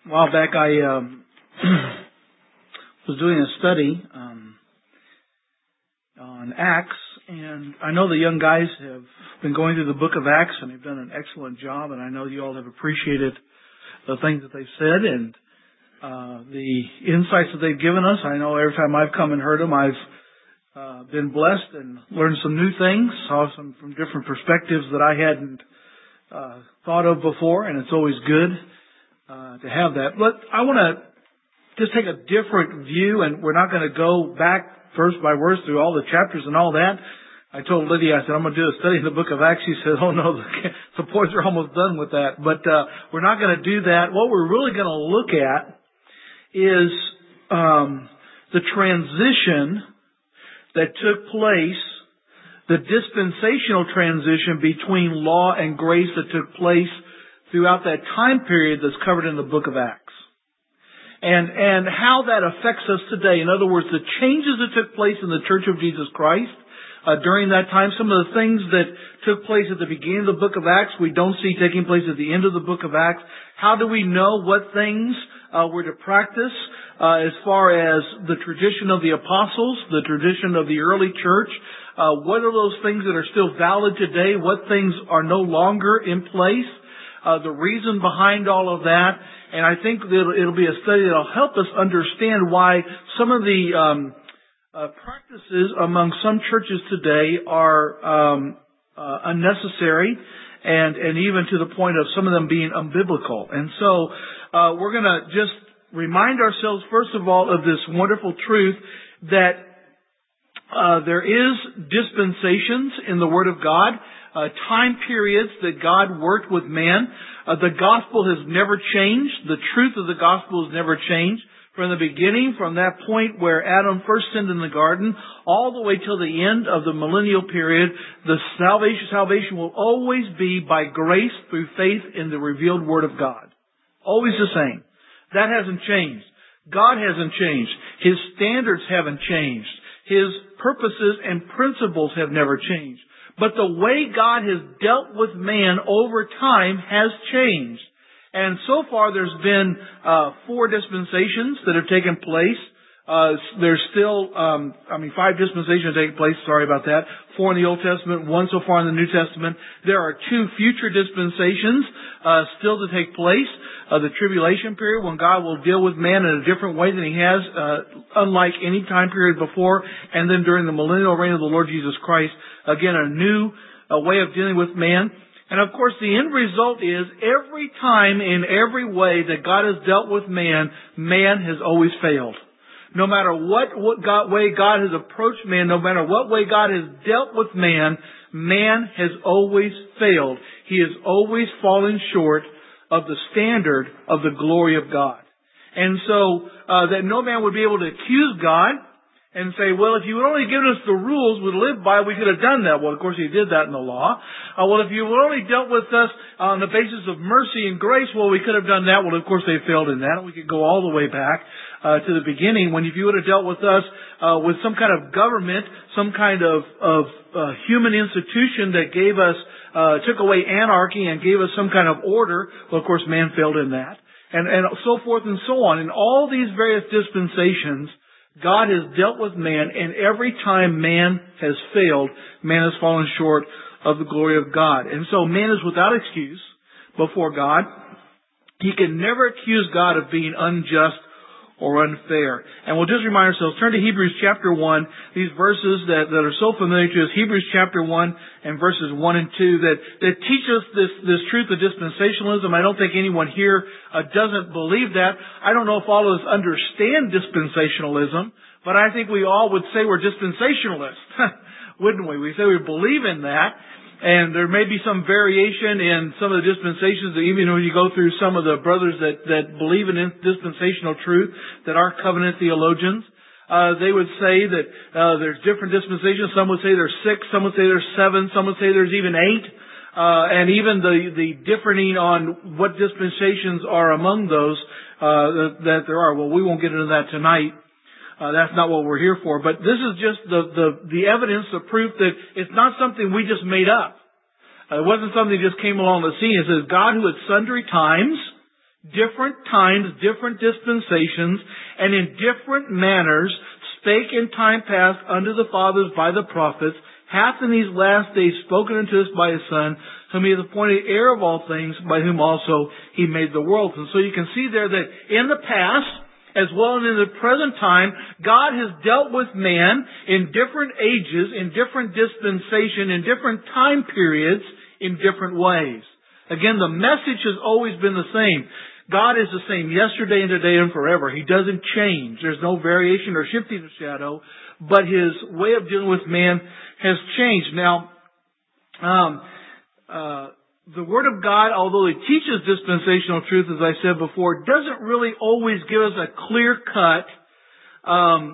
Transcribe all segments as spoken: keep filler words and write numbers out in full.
A while back, I um, was doing a study um, on Acts, and I know the young guys have been going through the book of Acts, and they've done an excellent job, and I know you all have appreciated the things that they've said and uh, the insights that they've given us. I know every time I've come and heard them, I've uh, been blessed and learned some new things, saw some from different perspectives that I hadn't uh, thought of before, and it's always good Uh, to have that. But I want to just take a different view, and we're not going to go back verse by verse through all the chapters and all that. I told Lydia, I said, I'm going to do a study in the book of Acts. She said, oh no, the, the boys are almost done with that. But uh, we're not going to do that. What we're really going to look at is um, the transition that took place, the dispensational transition between law and grace that took place throughout that time period that's covered in the book of Acts. And, and how that affects us today. In other words, the changes that took place in the Church of Jesus Christ uh, during that time, some of the things that took place at the beginning of the book of Acts we don't see taking place at the end of the book of Acts. How do we know what things uh, we're to practice uh, as far as the tradition of the apostles, the tradition of the early church? Uh, what are those things that are still valid today? What things are no longer in place? Uh, the reason behind all of that, and I think that it'll, it'll be a study that'll help us understand why some of the um, uh, practices among some churches today are um, uh, unnecessary, and and even to the point of some of them being unbiblical. And so uh, we're going to just remind ourselves, first of all, of this wonderful truth that uh, there is dispensations in the Word of God. Uh, time periods that God worked with man. Uh, the gospel has never changed. The truth of the gospel has never changed. From the beginning, from that point where Adam first sinned in the garden, all the way till the end of the millennial period, the salvation, salvation will always be by grace through faith in the revealed Word of God. Always the same. That hasn't changed. God hasn't changed. His standards haven't changed. His purposes and principles have never changed. But the way God has dealt with man over time has changed. And so far there's been uh, four dispensations that have taken place. Uh, there's still, um, I mean, five dispensations taking place. Sorry about that. Four in the Old Testament, one so far in the New Testament. There are two future dispensations uh, still to take place. Uh, the tribulation period, when God will deal with man in a different way than He has, uh, unlike any time period before. And then during the millennial reign of the Lord Jesus Christ, again, a new uh, way of dealing with man. And of course, the end result is every time, in every way that God has dealt with man, man has always failed. No matter what, what God, way God has approached man, no matter what way God has dealt with man, man has always failed. He has always fallen short of the standard of the glory of God. And so, uh, that no man would be able to accuse God and say, well, if you would only given us the rules we live by, we could have done that. Well, of course, He did that in the law. Uh, well, if you would only dealt with us on the basis of mercy and grace, well, we could have done that. Well, of course, they failed in that. We could go all the way back uh, to the beginning when if you would have dealt with us uh, with some kind of government, some kind of, of uh, human institution that gave us, uh, took away anarchy and gave us some kind of order, well, of course, man failed in that. And, and so forth and so on. In all these various dispensations, God has dealt with man, and every time man has failed, man has fallen short of the glory of God. And so man is without excuse before God. He can never accuse God of being unjust or unfair. And we'll just remind ourselves, turn to Hebrews chapter one, these verses that, that are so familiar to us, Hebrews chapter one and verses one and two, that, that teach us this, this truth of dispensationalism. I don't think anyone here uh, doesn't believe that. I don't know if all of us understand dispensationalism, but I think we all would say we're dispensationalists, wouldn't we? We say we believe in that. And there may be some variation in some of the dispensations, even when you go through some of the brothers that, that believe in dispensational truth, that are covenant theologians. Uh, they would say that uh, there's different dispensations. Some would say there's six, some would say there's seven, some would say there's even eight. Uh, and even the, the differing on what dispensations are among those uh, that, that there are. Well, we won't get into that tonight. Uh, that's not what we're here for. But this is just the, the, the evidence, the proof that it's not something we just made up. Uh, it wasn't something that just came along the scene. It says, God who at sundry times different times, different dispensations, and in different manners spake in time past unto the fathers by the prophets, hath in these last days spoken unto us by His Son, whom He hath appointed heir of all things, by whom also He made the worlds. And so you can see there that in the past, as well as in the present time, God has dealt with man in different ages, in different dispensation, in different time periods, in different ways. Again, the message has always been the same. God is the same yesterday and today and forever. He doesn't change. There's no variation or shifting of shadow, but His way of dealing with man has changed. Now, um, uh, the Word of God, although it teaches dispensational truth, as I said before, doesn't really always give us a clear-cut um,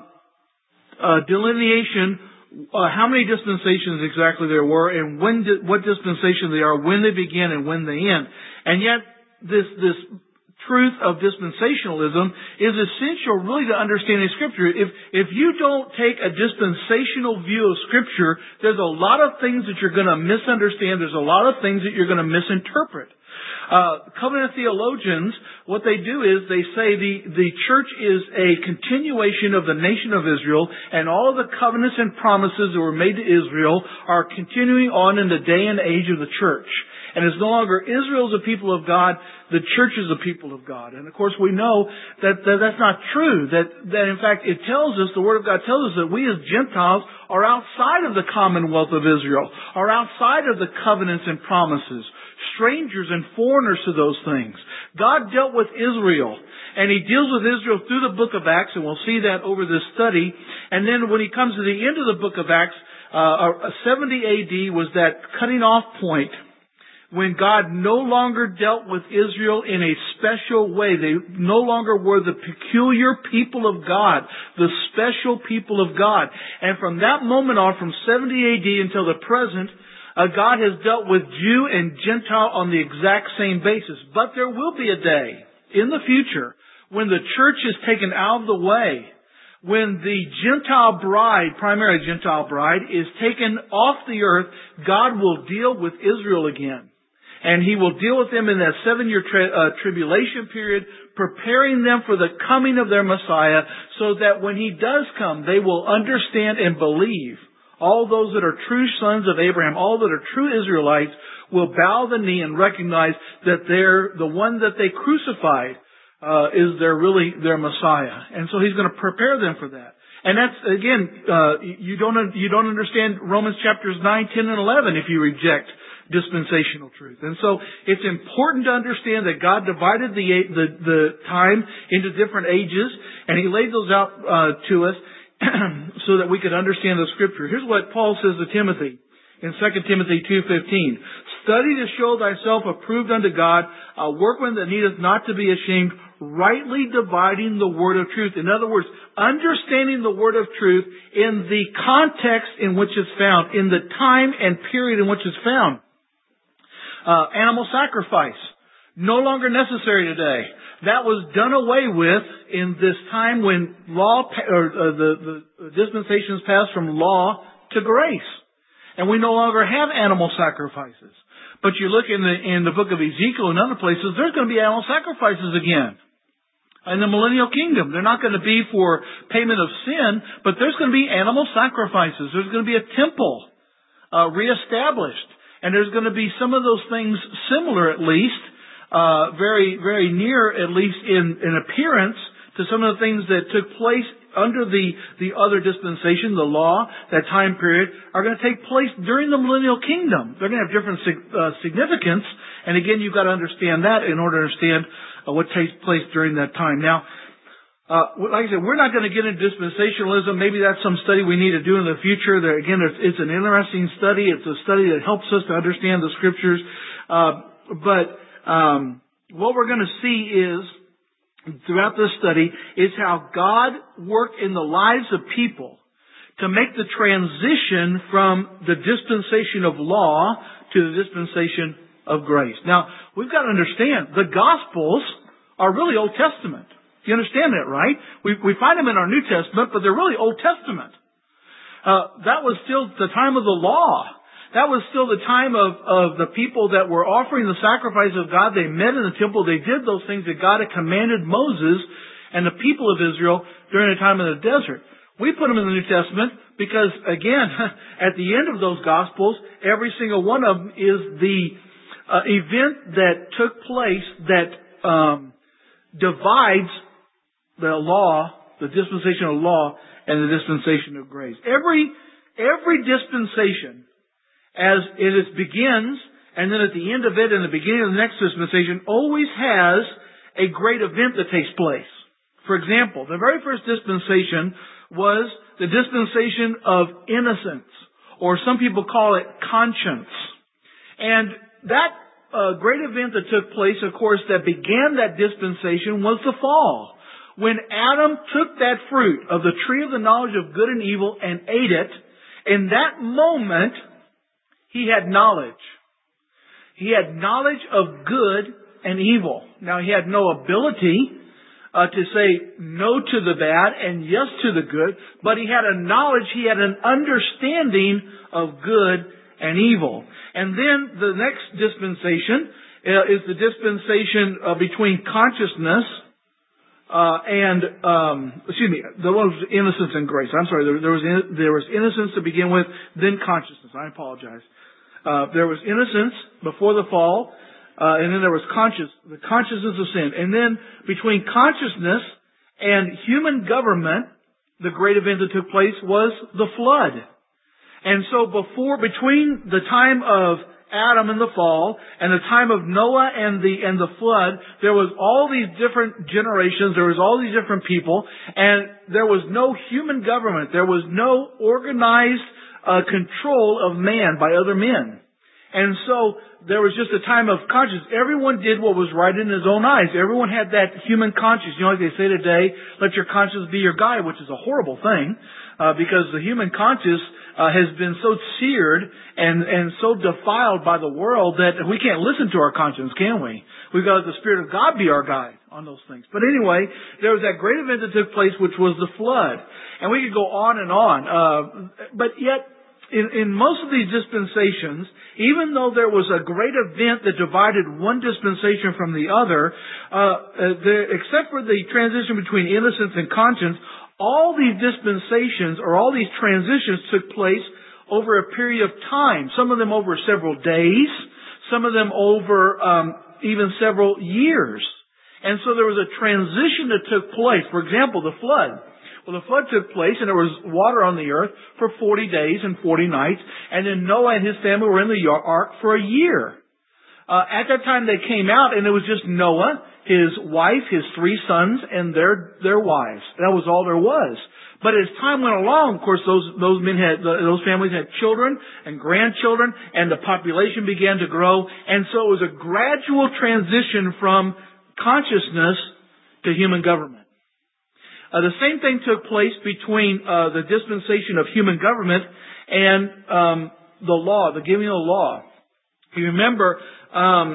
uh, delineation uh, how many dispensations exactly there were and when di- what dispensation they are, when they begin and when they end. And yet, this this truth of dispensationalism is essential really to understanding Scripture. If if you don't take a dispensational view of Scripture, there's a lot of things that you're going to misunderstand. There's a lot of things that you're going to misinterpret. Uh, covenant theologians, what they do is they say the, the church is a continuation of the nation of Israel, and all of the covenants and promises that were made to Israel are continuing on in the day and age of the church. And it's no longer Israel is a people of God, the church is a people of God. And of course we know that, that that's not true. That, that in fact it tells us, the Word of God tells us that we as Gentiles are outside of the commonwealth of Israel, are outside of the covenants and promises, strangers and foreigners to those things. God dealt with Israel, and He deals with Israel through the book of Acts, and we'll see that over this study. And then when He comes to the end of the book of Acts, uh, seventy A D was that cutting off point when God no longer dealt with Israel in a special way. They no longer were the peculiar people of God, the special people of God. And from that moment on, from seventy A D until the present, uh, God has dealt with Jew and Gentile on the exact same basis. But there will be a day in the future when the church is taken out of the way, when the Gentile bride, primarily Gentile bride, is taken off the earth. God will deal with Israel again. And He will deal with them in that seven-year tri- uh, tribulation period, preparing them for the coming of their Messiah, so that when He does come, they will understand and believe. All those that are true sons of Abraham, all that are true Israelites, will bow the knee and recognize that they're the one that they crucified uh, is their really their Messiah. And so He's going to prepare them for that. And that's, again, uh, you don't you don't understand Romans chapters nine, ten, and eleven if you reject dispensational truth. And so it's important to understand that God divided the the, the time into different ages, and He laid those out uh, to us so that we could understand the Scripture. Here's what Paul says to Timothy in Second Timothy two fifteen. Study to show thyself approved unto God, a workman that needeth not to be ashamed, rightly dividing the word of truth. In other words, understanding the word of truth in the context in which it's found, in the time and period in which it's found. Uh, animal sacrifice, no longer necessary today. That was done away with in this time when law, or uh, the, the dispensations passed from law to grace. And we no longer have animal sacrifices. But you look in the, in the book of Ezekiel and other places, there's going to be animal sacrifices again. In the millennial kingdom, they're not going to be for payment of sin, but there's going to be animal sacrifices. There's going to be a temple uh, reestablished. And there's going to be some of those things similar, at least, uh, very, very near, at least in, in appearance, to some of the things that took place under the, the other dispensation, the law, that time period, are going to take place during the millennial kingdom. They're going to have different uh, significance. And again, you've got to understand that in order to understand uh, what takes place during that time. Now, Uh, like I said, we're not going to get into dispensationalism. Maybe that's some study we need to do in the future. There, again, it's, it's an interesting study. It's a study that helps us to understand the Scriptures. Uh, but um, what we're going to see is, throughout this study, is how God worked in the lives of people to make the transition from the dispensation of law to the dispensation of grace. Now, we've got to understand, the Gospels are really Old Testament. You understand that, right? We we find them in our New Testament, but they're really Old Testament. Uh, that was still the time of the law. That was still the time of, of the people that were offering the sacrifice of God. They met in the temple. They did those things that God had commanded Moses and the people of Israel during the time of the desert. We put them in the New Testament because, again, at the end of those Gospels, every single one of them is the uh, event that took place that um, divides the law, the dispensation of law, and the dispensation of grace. Every every dispensation, as it begins, and then at the end of it, and the beginning of the next dispensation, always has a great event that takes place. For example, the very first dispensation was the dispensation of innocence, or some people call it conscience. And that uh, great event that took place, of course, that began that dispensation was the fall. When Adam took that fruit of the tree of the knowledge of good and evil and ate it, in that moment, he had knowledge. He had knowledge of good and evil. Now, he had no ability uh, to say no to the bad and yes to the good, but he had a knowledge, he had an understanding of good and evil. And then the next dispensation uh, is the dispensation uh, between consciousness Uh, and, um, excuse me, there was innocence and grace. I'm sorry, there, there was in, there was innocence to begin with, then consciousness. I apologize. Uh, there was innocence before the fall, uh, and then there was conscious, the consciousness of sin. And then between consciousness and human government, the great event that took place was the flood. And so before, between the time of Adam and the fall, and the time of Noah and the and the flood, there was all these different generations, there was all these different people, and there was no human government. There was no organized uh, control of man by other men. And so there was just a time of conscience. Everyone did what was right in his own eyes. Everyone had that human conscience. You know, like they say today, let your conscience be your guide, which is a horrible thing, uh, because the human conscience Uh, has been so seared and, and so defiled by the world that we can't listen to our conscience, can we? We've got to let the Spirit of God be our guide on those things. But anyway, there was that great event that took place, which was the flood. And we could go on and on. Uh, but yet, in, in most of these dispensations, even though there was a great event that divided one dispensation from the other, uh, uh, the, except for the transition between innocence and conscience, all these dispensations or all these transitions took place over a period of time. Some of them over several days, some of them over um, even several years. And so there was a transition that took place. For example, the flood. Well, the flood took place and there was water on the earth for forty days and forty nights. And then Noah and his family were in the ark for a year. Uh, at that time they came out and it was just Noah, his wife, his three sons, and their their wives. That was all there was. But as time went along, of course, those those men had those families had children and grandchildren, and the population began to grow, and so it was a gradual transition from consciousness to human government. Uh, the same thing took place between uh, the dispensation of human government and um, the law, the giving of the law. You remember. Um,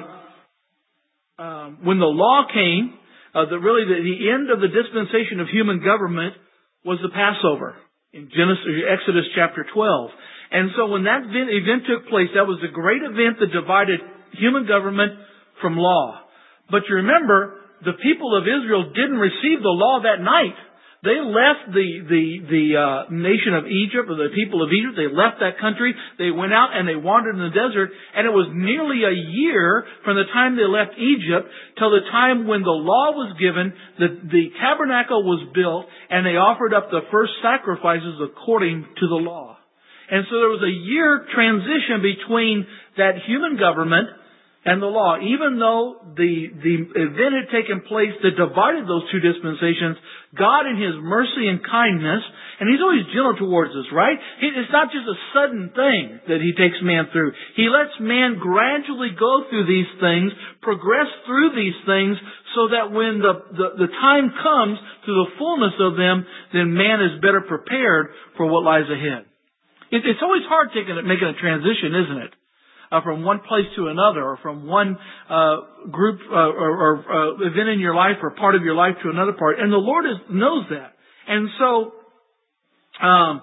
Um, when the law came, uh, the, really the, the end of the dispensation of human government was the Passover in Genesis, Exodus chapter twelve. And so when that event took place, that was the great event that divided human government from law. But you remember, the people of Israel didn't receive the law that night. They left the the the uh, nation of Egypt, or the people of Egypt. They left that country. They went out and they wandered in the desert. And it was nearly a year from the time they left Egypt till the time when the law was given, the the tabernacle was built, and they offered up the first sacrifices according to the law. And so there was a year transition between that human government and the law. Even though the the event had taken place that divided those two dispensations, God in His mercy and kindness, and He's always gentle towards us, right? It's not just a sudden thing that He takes man through. He lets man gradually go through these things, progress through these things, so that when the, the, the time comes to the fullness of them, then man is better prepared for what lies ahead. It, it's always hard taking, making a transition, isn't it? Uh, from one place to another, or from one uh, group uh, or, or uh, event in your life or part of your life to another part. And the Lord is, knows that. And so um,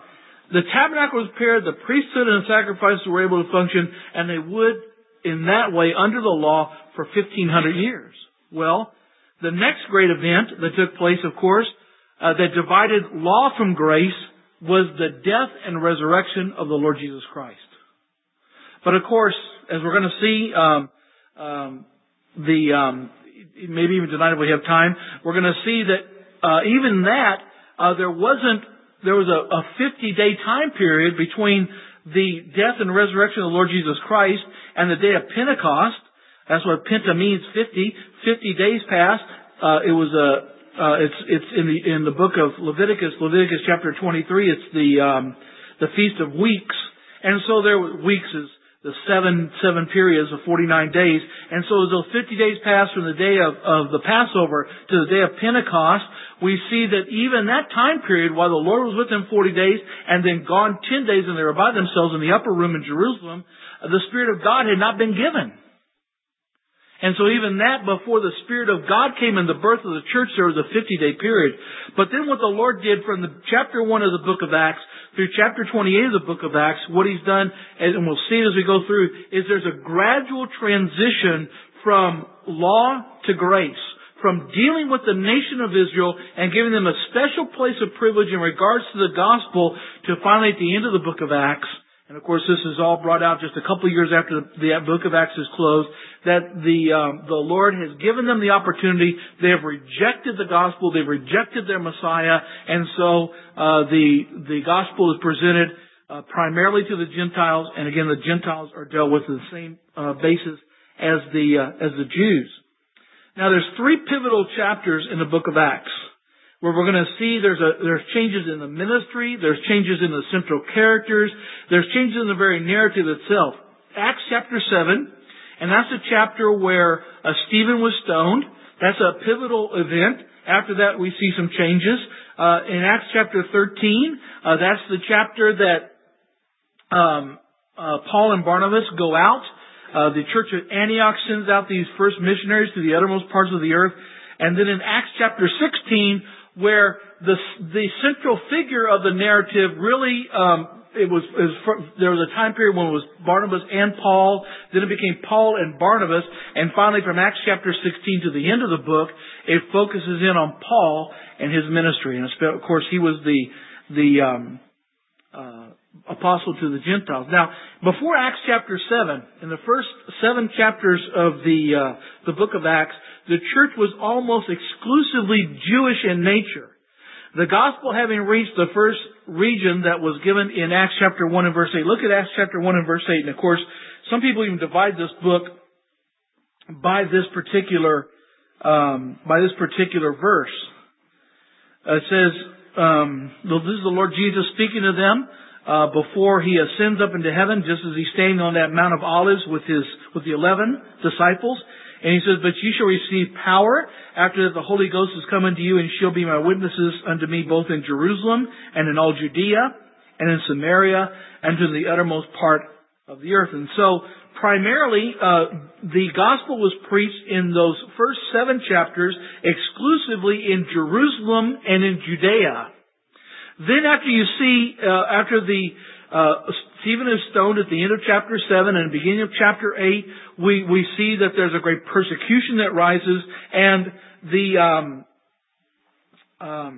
the tabernacle was prepared, the priesthood and the sacrifices were able to function, and they would, in that way, under the law, for fifteen hundred years. Well, the next great event that took place, of course, uh, that divided law from grace, was the death and resurrection of the Lord Jesus Christ. But of course, as we're going to see, um, um, the um, maybe even tonight if we have time, we're going to see that uh, even that uh, there wasn't there was a, a fifty-day time period between the death and resurrection of the Lord Jesus Christ and the day of Pentecost. That's what Penta means, fifty. Fifty days passed. Uh, it was a uh, it's it's in the in the book of Leviticus, Leviticus chapter twenty-three. It's the um, the Feast of Weeks, and so there weeks is the seven seven periods of forty-nine days. And so as those fifty days passed from the day of, of the Passover to the day of Pentecost, we see that even that time period, while the Lord was with them forty days and then gone ten days and they were by themselves in the upper room in Jerusalem, the Spirit of God had not been given. And so even that, before the Spirit of God came in the birth of the church, there was a fifty-day period. But then what the Lord did from the chapter one of the book of Acts through chapter twenty-eight of the book of Acts, what He's done, and we'll see it as we go through, is there's a gradual transition from law to grace. From dealing with the nation of Israel and giving them a special place of privilege in regards to the gospel to finally at the end of the book of Acts. And of course, this is all brought out just a couple of years after the book of Acts is closed, that the um, the Lord has given them the opportunity. They have rejected the gospel. They've rejected their Messiah. And so uh, the the gospel is presented uh, primarily to the Gentiles. And again, the Gentiles are dealt with the same uh, basis as the uh, as the Jews. Now, there's three pivotal chapters in the book of Acts, where we're going to see there's a, there's changes in the ministry, there's changes in the central characters, there's changes in the very narrative itself. Acts chapter seven, and that's a chapter where uh, Stephen was stoned. That's a pivotal event. After that, we see some changes. Uh, in Acts chapter thirteen, uh, that's the chapter that um, uh, Paul and Barnabas go out. Uh, the church of Antioch sends out these first missionaries to the uttermost parts of the earth. And then in Acts chapter sixteen, where the the central figure of the narrative really, um, it was, it was there was a time period when it was Barnabas and Paul. Then it became Paul and Barnabas, and finally from Acts chapter sixteen to the end of the book, it focuses in on Paul and his ministry. And of course, he was the the um, uh, apostle to the Gentiles. Now, before Acts chapter seven, in the first seven chapters of the uh, the book of Acts, the church was almost exclusively Jewish in nature. The gospel having reached the first region that was given in Acts chapter one and verse eight. Look at Acts chapter one and verse eight. And of course, some people even divide this book by this particular um, by this particular verse. Uh, it says, um, "This is the Lord Jesus speaking to them uh, before He ascends up into heaven, just as He's standing on that Mount of Olives with His with the eleven disciples." And He says, "But ye shall receive power after that the Holy Ghost has come unto you, and shall be my witnesses unto me both in Jerusalem and in all Judea and in Samaria and to the uttermost part of the earth." And so, primarily, uh, the gospel was preached in those first seven chapters exclusively in Jerusalem and in Judea. Then after you see, uh, after the Uh, Stephen is stoned at the end of chapter seven and beginning of chapter eight. We, we see that there's a great persecution that rises, and the, um, um,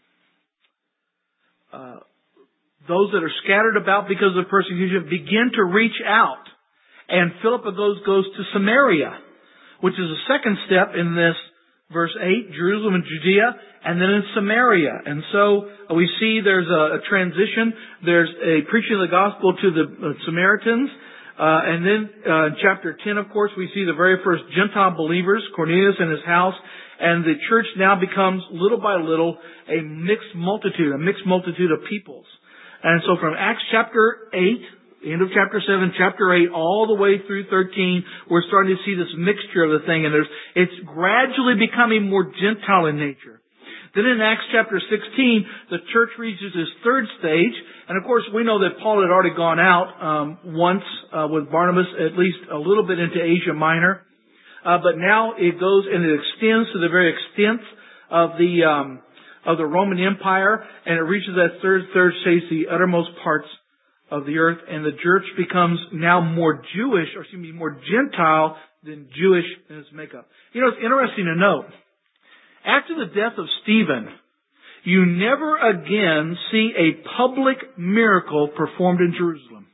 uh, those that are scattered about because of persecution begin to reach out. And Philip goes, goes to Samaria, which is a second step in this verse eight, Jerusalem and Judea, and then in Samaria. And so we see there's a, a transition. There's a preaching of the gospel to the uh, Samaritans. Uh, and then uh, in chapter ten, of course, we see the very first Gentile believers, Cornelius and his house. And the church now becomes, little by little, a mixed multitude, a mixed multitude of peoples. And so from Acts chapter eight, end of chapter seven, chapter eight, all the way through thirteen, we're starting to see this mixture of the thing. And there's, it's gradually becoming more Gentile in nature. Then in Acts chapter sixteen, the church reaches its third stage. And of course, we know that Paul had already gone out um, once uh, with Barnabas, at least a little bit into Asia Minor. Uh, but now it goes and it extends to the very extent of the um, of the Roman Empire, and it reaches that third, third stage, the uttermost parts of the earth, and the church becomes now more Jewish, or excuse me, more Gentile than Jewish in its makeup. You know, it's interesting to note, after the death of Stephen, you never again see a public miracle performed in Jerusalem.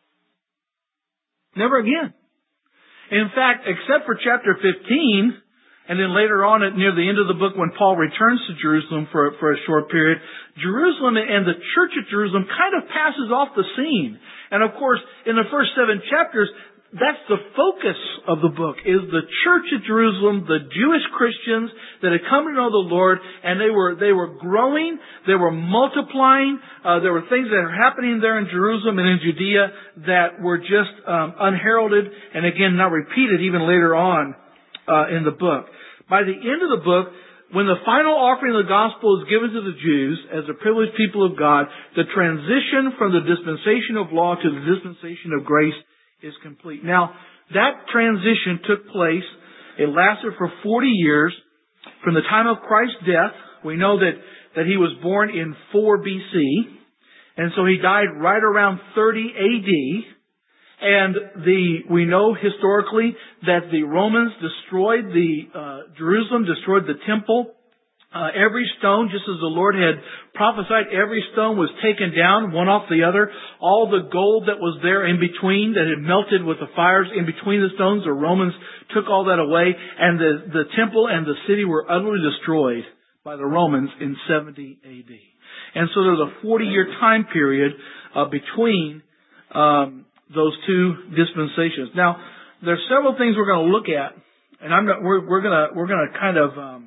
Never again. In fact, except for chapter fifteen, and then later on at near the end of the book when Paul returns to Jerusalem for, for a short period, Jerusalem and the church at Jerusalem kind of passes off the scene. And of course, in the first seven chapters, that's the focus of the book, is the church at Jerusalem, the Jewish Christians that had come to know the Lord, and they were they were growing, they were multiplying. Uh, there were things that were happening there in Jerusalem and in Judea that were just um, unheralded, and again, not repeated even later on uh, in the book. By the end of the book, when the final offering of the gospel is given to the Jews as the privileged people of God, the transition from the dispensation of law to the dispensation of grace is complete. Now, that transition took place. It lasted for forty years. From the time of Christ's death, we know that, that He was born in four B C. And so He died right around thirty A D. And the, we know historically that the Romans destroyed the, uh, Jerusalem, destroyed the temple. Uh, every stone, just as the Lord had prophesied, every stone was taken down, one off the other. All the gold that was there in between, that had melted with the fires in between the stones, the Romans took all that away, and the, the temple and the city were utterly destroyed by the Romans in seventy A D. And so there's a forty-year time period uh, between um, those two dispensations. Now, there's several things we're going to look at, and I'm not, we're, we're going to we're going to kind of um,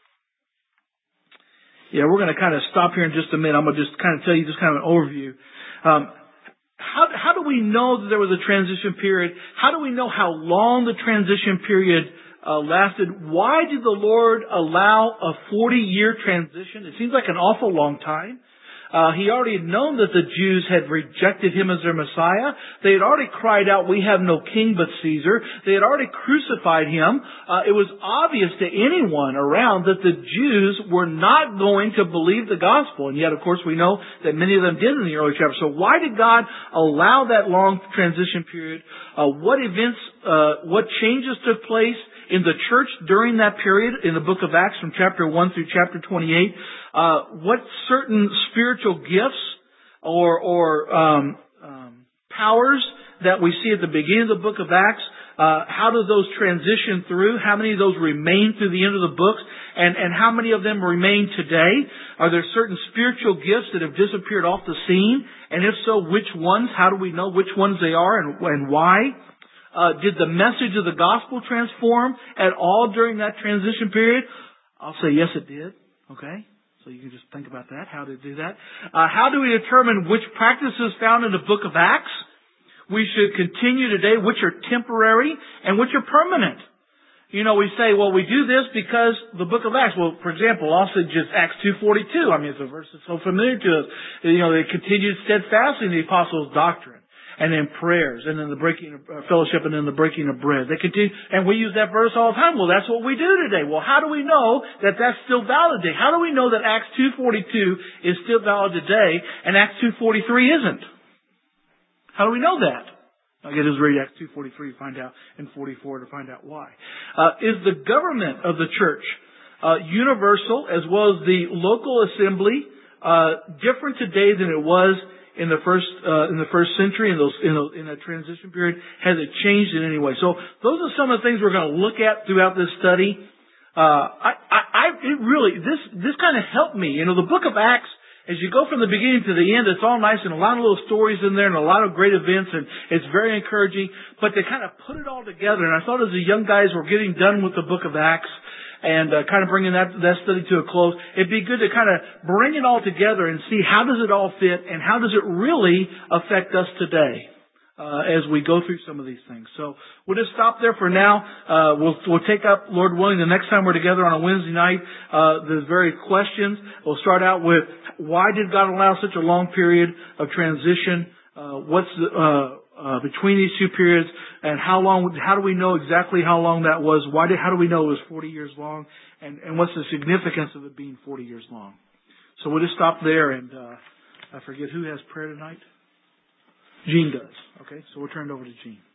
Yeah, we're going to kind of stop here in just a minute. I'm going to just kind of tell you just kind of an overview. Um, how, how do we know that there was a transition period? How do we know how long the transition period uh, lasted? Why did the Lord allow a forty-year transition? It seems like an awful long time. Uh, he already had known that the Jews had rejected Him as their Messiah. They had already cried out, "We have no king but Caesar." They had already crucified Him. Uh, it was obvious to anyone around that the Jews were not going to believe the gospel. And yet, of course, we know that many of them did in the early chapters. So why did God allow that long transition period? Uh, what events, uh, what changes took place in the church during that period in the book of Acts from chapter one through chapter twenty-eight? Uh, what certain spiritual gifts or, or um, um, powers that we see at the beginning of the book of Acts, uh, how do those transition through? How many of those remain through the end of the books? And, and how many of them remain today? Are there certain spiritual gifts that have disappeared off the scene? And if so, which ones? How do we know which ones they are and, and why? Uh, did the message of the gospel transform at all during that transition period? I'll say yes, it did. Okay? So you can just think about that. How did it do that? Uh, how do we determine which practices found in the book of Acts we should continue today, which are temporary and which are permanent? You know, we say, well, we do this because the book of Acts. Well, for example, also just Acts two forty-two. I mean, it's a verse that's so familiar to us. You know, they continued steadfastly in the apostles' doctrine, and then prayers, and then the breaking of uh, fellowship, and then the breaking of bread. They continue, and we use that verse all the time. Well, that's what we do today. Well, how do we know that that's still valid today? How do we know that Acts two forty-two is still valid today, and Acts two forty-three isn't? How do we know that? I can just read Acts two forty-three to find out, and forty-four to find out why. Uh, is the government of the church uh, universal, as well as the local assembly, uh, different today than it was in the first uh, in the first century, in those in, those, in that transition period? Has it changed in any way? So those are some of the things we're going to look at throughout this study. Uh, I, I, I it really this this kind of helped me. You know, the book of Acts, as you go from the beginning to the end, it's all nice and a lot of little stories in there and a lot of great events, and it's very encouraging. But to kind of put it all together, and I thought as the young guys were getting done with the book of Acts and uh, kind of bringing that that study to a close, it'd be good to kind of bring it all together and see how does it all fit and how does it really affect us today uh, as we go through some of these things. So we'll just stop there for now. Uh, we'll we'll take up, Lord willing, the next time we're together on a Wednesday night, uh, the very questions. We'll start out with, why did God allow such a long period of transition? Uh, what's the, uh, uh, between these two periods, and how long? How do we know exactly how long that was? Why did? How do we know it was forty years long? And, and what's the significance of it being forty years long? So we'll just stop there, and uh, I forget who has prayer tonight. Gene does. Okay, so we'll turn it over to Gene.